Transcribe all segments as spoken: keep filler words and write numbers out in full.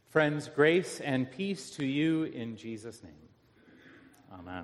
Friends, grace and peace to you in Jesus' name. Amen.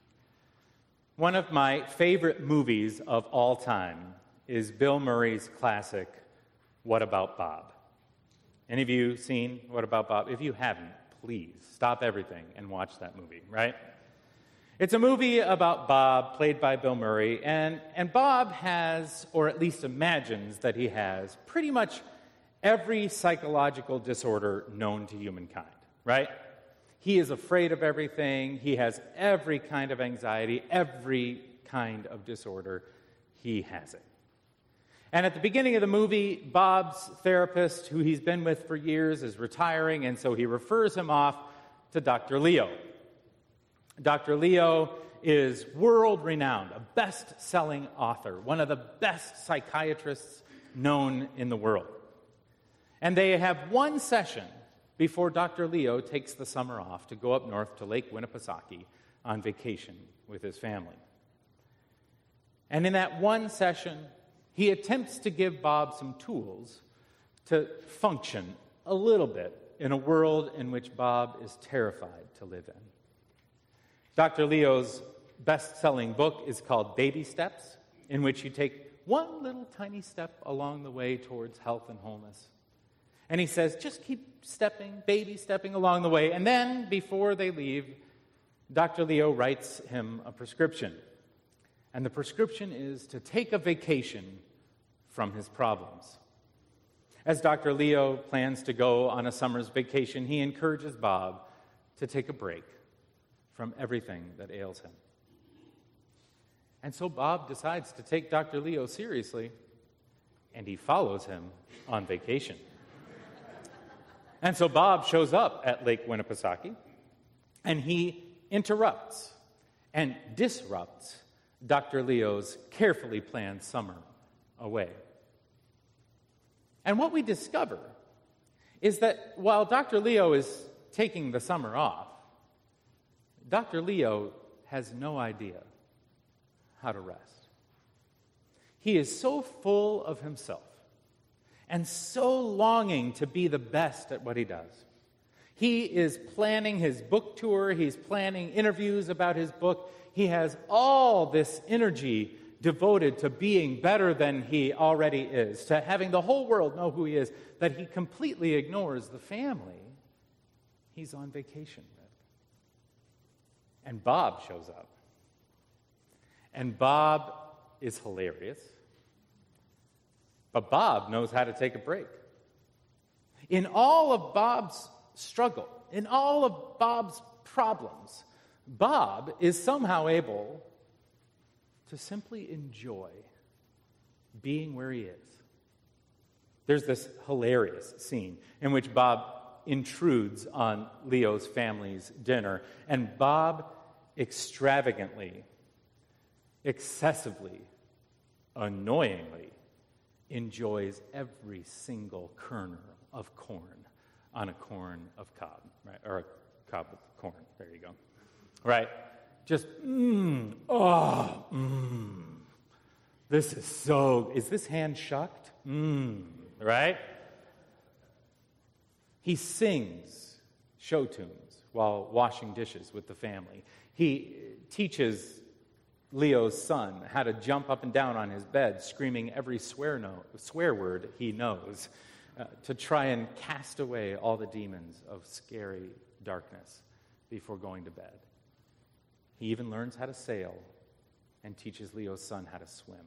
One of my favorite movies of all time is Bill Murray's classic, What About Bob? Any of you seen What About Bob? If you haven't, please stop everything and watch that movie, right? It's a movie about Bob, played by Bill Murray, and, and Bob has, or at least imagines that he has, pretty much every psychological disorder known to humankind, right? He is afraid of everything. He has every kind of anxiety, every kind of disorder. He has it. And at the beginning of the movie, Bob's therapist, who he's been with for years, is retiring, and so he refers him off to Doctor Leo. Doctor Leo is world-renowned, a best-selling author, one of the best psychiatrists known in the world. And they have one session before Doctor Leo takes the summer off to go up north to Lake Winnipesaukee on vacation with his family. And in that one session, he attempts to give Bob some tools to function a little bit in a world in which Bob is terrified to live in. Doctor Leo's best-selling book is called Baby Steps, in which you take one little tiny step along the way towards health and wholeness. And he says, just keep stepping, baby stepping along the way. And then, before they leave, Doctor Leo writes him a prescription. And the prescription is to take a vacation from his problems. As Doctor Leo plans to go on a summer's vacation, he encourages Bob to take a break from everything that ails him. And so Bob decides to take Doctor Leo seriously, and he follows him on vacation. And so Bob shows up at Lake Winnipesaukee, and he interrupts and disrupts Doctor Leo's carefully planned summer away. And what we discover is that while Doctor Leo is taking the summer off, Doctor Leo has no idea how to rest. He is so full of himself and so longing to be the best at what he does. He is planning his book tour. He's planning interviews about his book. He has all this energy devoted to being better than he already is, to having the whole world know who he is, that he completely ignores the family he's on vacation with. And Bob shows up. And Bob is hilarious. But Bob knows how to take a break. In all of Bob's struggle, in all of Bob's problems, Bob is somehow able to simply enjoy being where he is. There's this hilarious scene in which Bob intrudes on Leo's family's dinner, and Bob extravagantly, excessively, annoyingly enjoys every single kernel of corn on a corn of cob, right? Or a cob of corn. There you go. Right? Just, mmm, oh, mmm. This is so, is this hand shucked? Mmm, right? He sings show tunes while washing dishes with the family. He teaches Leo's son how to jump up and down on his bed, screaming every swear, no, swear word he knows, uh, to try and cast away all the demons of scary darkness before going to bed. He even learns how to sail and teaches Leo's son how to swim.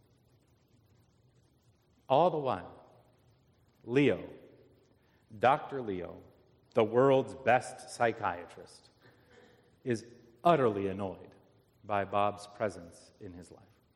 All the while, Leo, Doctor Leo, the world's best psychiatrist, is utterly annoyed by Bob's presence in his life.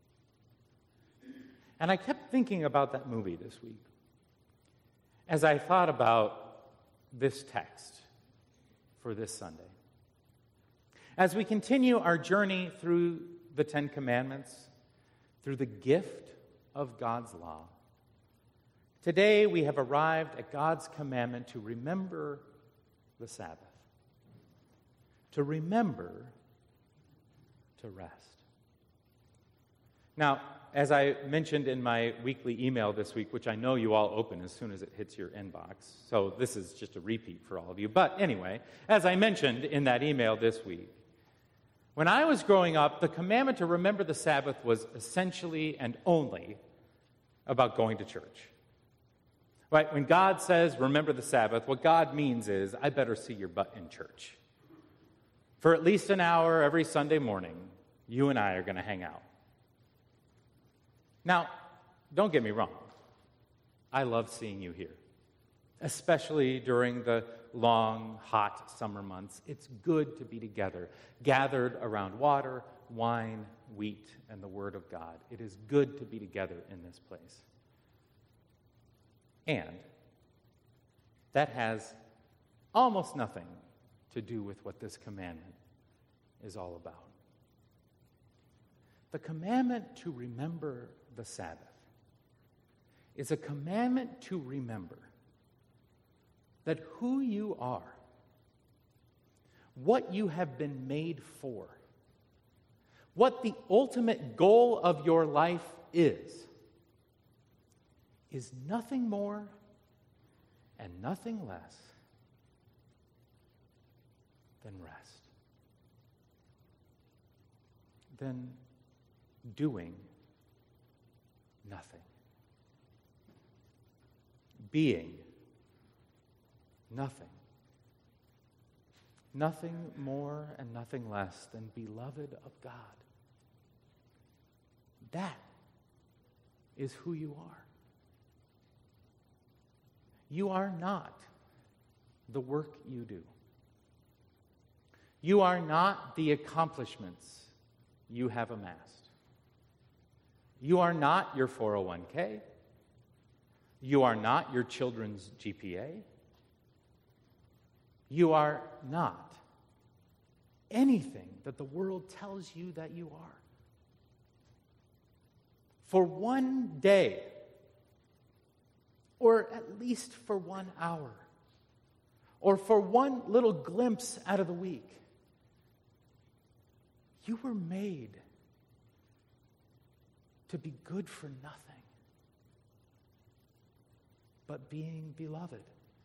And I kept thinking about that movie this week as I thought about this text for this Sunday. As we continue our journey through the Ten Commandments, through the gift of God's law, today we have arrived at God's commandment to remember the Sabbath, to remember to rest. Now, as I mentioned in my weekly email this week, which I know you all open as soon as it hits your inbox, so this is just a repeat for all of you. But anyway, as I mentioned in that email this week, when I was growing up, the commandment to remember the Sabbath was essentially and only about going to church. Right? When God says, remember the Sabbath, what God means is, I better see your butt in church. For at least an hour every Sunday morning, you and I are going to hang out. Now, don't get me wrong. I love seeing you here, especially during the long, hot summer months. It's good to be together, gathered around water, wine, wheat, and the Word of God. It is good to be together in this place. And that has almost nothing to do with what this commandment is all about. The commandment to remember the Sabbath is a commandment to remember that who you are, what you have been made for, what the ultimate goal of your life is, is nothing more and nothing less than rest, than doing nothing, being nothing, nothing more and nothing less than beloved of God. That is who you are. You are not the work you do. You are not the accomplishments you have amassed. You are not your four oh one k. You are not your children's G P A. You are not anything that the world tells you that you are. For one day, or at least for one hour, or for one little glimpse out of the week, you were made to be good for nothing but being beloved.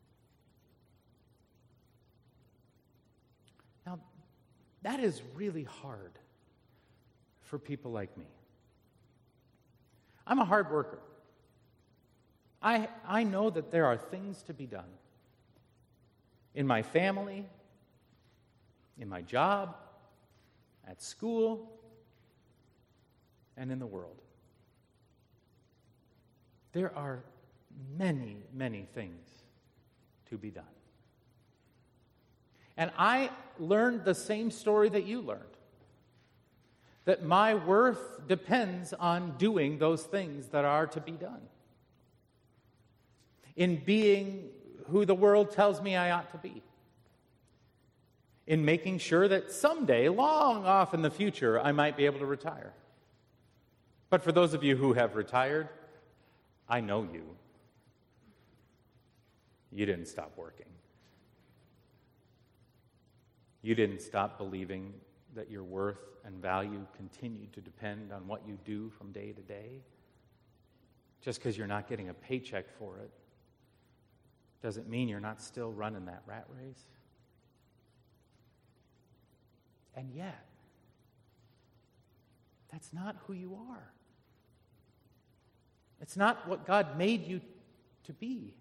Now, that is really hard for people like me. I'm a hard worker. I, I know that there are things to be done in my family, in my job, at school, and in the world. There are many, many things to be done. And I learned the same story that you learned, that my worth depends on doing those things that are to be done, in being who the world tells me I ought to be, in making sure that someday, long off in the future, I might be able to retire. But for those of you who have retired, I know you. You didn't stop working. You didn't stop believing that your worth and value continued to depend on what you do from day to day. Just because you're not getting a paycheck for it doesn't mean you're not still running that rat race. And yet, that's not who you are. It's not what God made you to be.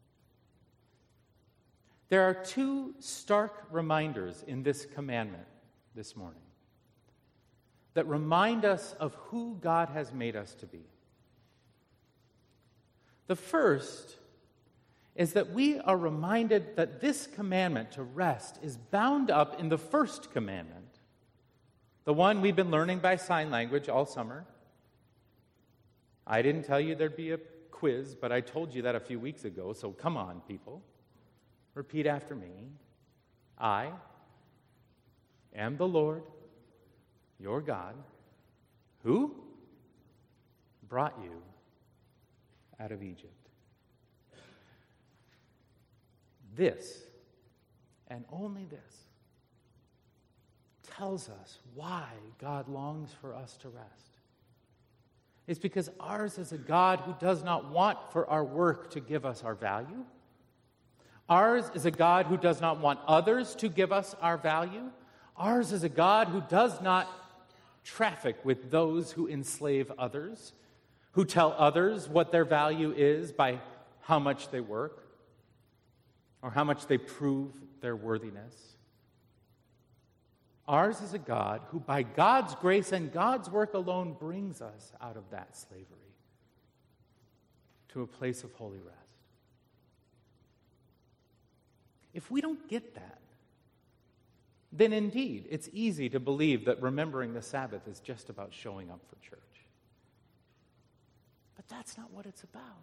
There are two stark reminders in this commandment this morning that remind us of who God has made us to be. The first is that we are reminded that this commandment to rest is bound up in the first commandment, the one we've been learning by sign language all summer. I didn't tell you there'd be a quiz, but I told you that a few weeks ago, so come on, people. Repeat after me. I am the Lord, your God, who brought you out of Egypt. This, and only this, tells us why God longs for us to rest. is because ours is a God who does not want for our work to give us our value. Ours is a God who does not want others to give us our value. Ours is a God who does not traffic with those who enslave others, who tell others what their value is by how much they work or how much they prove their worthiness. Ours is a God who, by God's grace and God's work alone, brings us out of that slavery to a place of holy rest. If we don't get that, then indeed it's easy to believe that remembering the Sabbath is just about showing up for church. But that's not what it's about.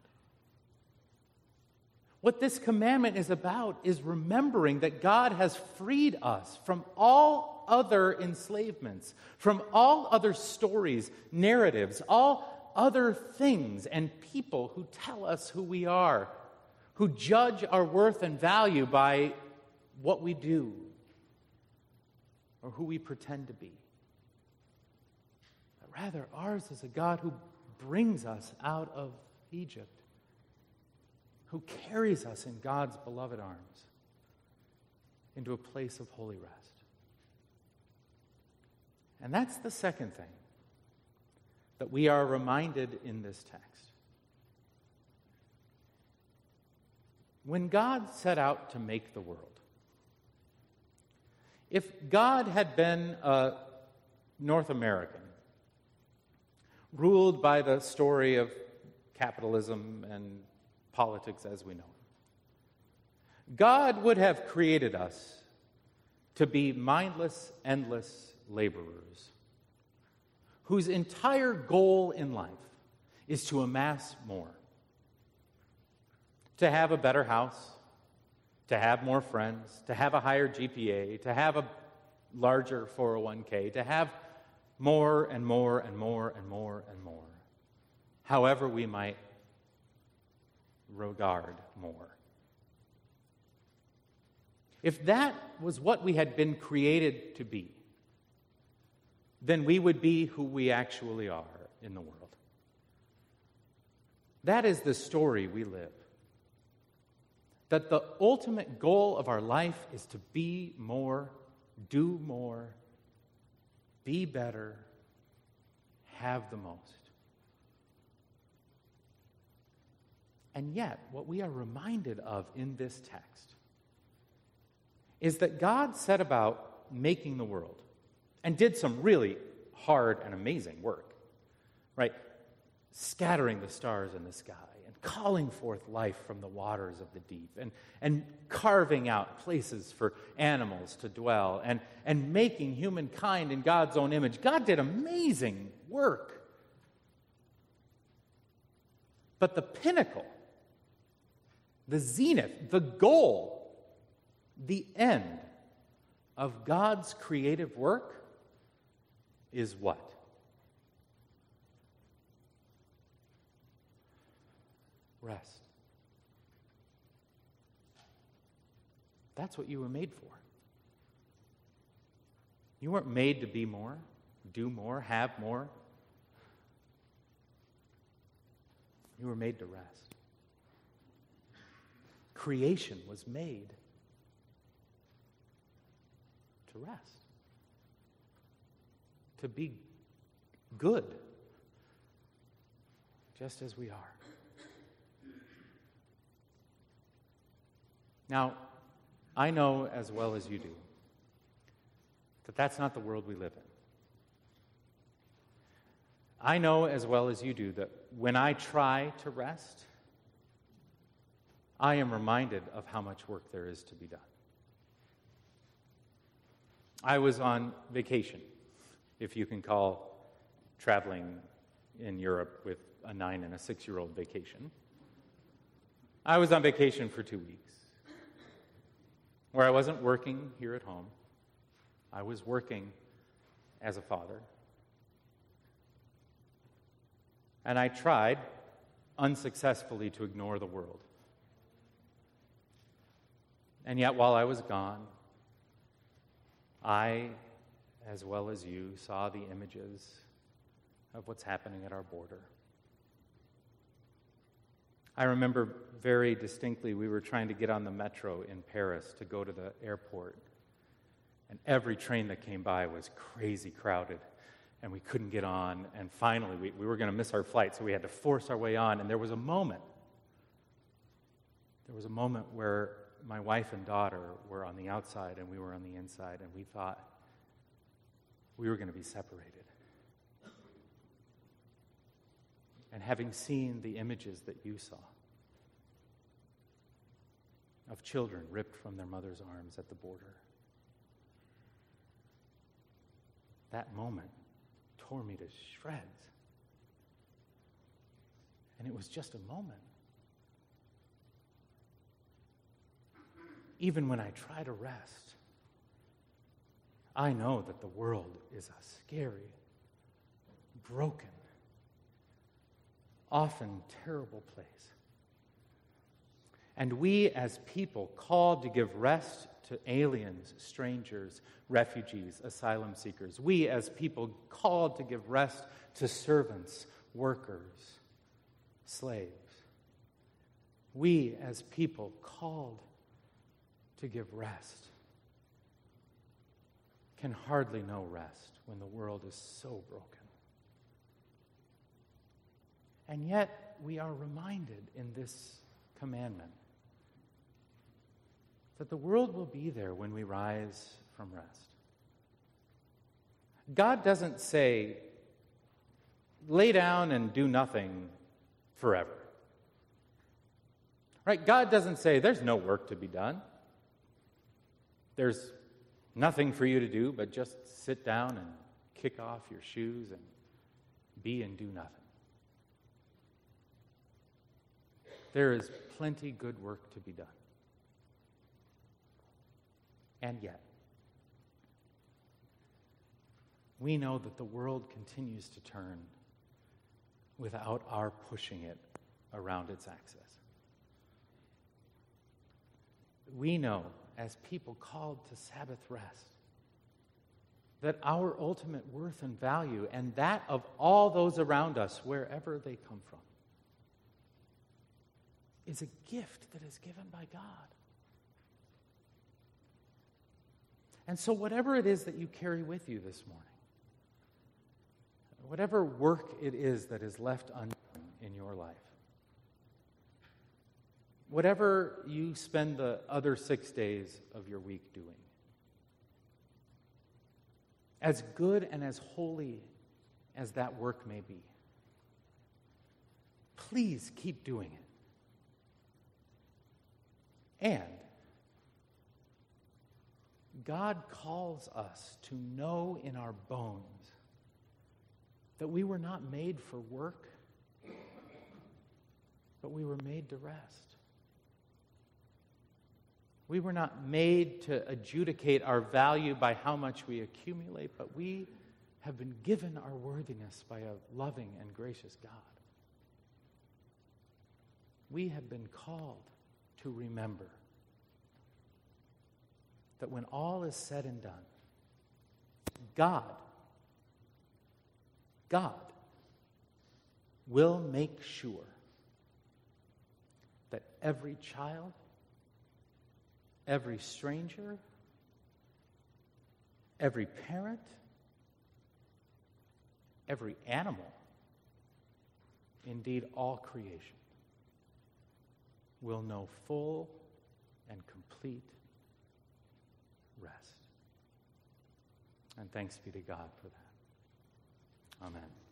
What this commandment is about is remembering that God has freed us from all other enslavements, from all other stories, narratives, all other things and people who tell us who we are, who judge our worth and value by what we do or who we pretend to be. But rather, ours is a God who brings us out of Egypt, who carries us in God's beloved arms into a place of holy rest. And that's the second thing that we are reminded in this text. When God set out to make the world, if God had been a North American, ruled by the story of capitalism and politics as we know it, God would have created us to be mindless, endless laborers whose entire goal in life is to amass more, to have a better house, to have more friends, to have a higher G P A, to have a larger four oh one k, to have more and more and more and more and more, however we might regard more. If that was what we had been created to be, then we would be who we actually are in the world. That is the story we live. That the ultimate goal of our life is to be more, do more, be better, have the most. And yet, what we are reminded of in this text is that God set about making the world and did some really hard and amazing work, right? Scattering the stars in the sky and calling forth life from the waters of the deep and, and carving out places for animals to dwell and, and making humankind in God's own image. God did amazing work. But the pinnacle, the zenith, the goal, the end of God's creative work is what? Rest. That's what you were made for. You weren't made to be more, do more, have more. You were made to rest. Creation was made to rest, to be good, just as we are. Now, I know as well as you do that that's not the world we live in. I know as well as you do that when I try to rest, I am reminded of how much work there is to be done. I was on vacation, if you can call traveling in Europe with a nine and a six-year-old vacation. I was on vacation for two weeks, where I wasn't working here at home. I was working as a father. And I tried unsuccessfully to ignore the world. And yet, while I was gone, I, as well as you, saw the images of what's happening at our border. I remember very distinctly we were trying to get on the metro in Paris to go to the airport, and every train that came by was crazy crowded, and we couldn't get on, and finally we, we were going to miss our flight, so we had to force our way on, and there was a moment, there was a moment where my wife and daughter were on the outside and we were on the inside, and we thought we were going to be separated. And having seen the images that you saw of children ripped from their mother's arms at the border, that moment tore me to shreds. And it was just a moment. Even when I try to rest, I know that the world is a scary, broken, often terrible place. And we as people called to give rest to aliens, strangers, refugees, asylum seekers. We as people called to give rest to servants, workers, slaves. We as people called to give rest can hardly know rest when the world is so broken. And yet, we are reminded in this commandment that the world will be there when we rise from rest. God doesn't say, lay down and do nothing forever. Right? God doesn't say, there's no work to be done. There's nothing for you to do but just sit down and kick off your shoes and be and do nothing. There is plenty good work to be done. And yet, we know that the world continues to turn without our pushing it around its axis. We know, as people called to Sabbath rest, that our ultimate worth and value, and that of all those around us, wherever they come from, is a gift that is given by God. And so whatever it is that you carry with you this morning, whatever work it is that is left undone in your life, whatever you spend the other six days of your week doing, as good and as holy as that work may be, please keep doing it. And God calls us to know in our bones that we were not made for work, but we were made to rest. We were not made to adjudicate our value by how much we accumulate, but we have been given our worthiness by a loving and gracious God. We have been called to remember that when all is said and done, God, God will make sure that every child, every stranger, every parent, every animal, indeed all creation, will know full and complete rest. And thanks be to God for that. Amen.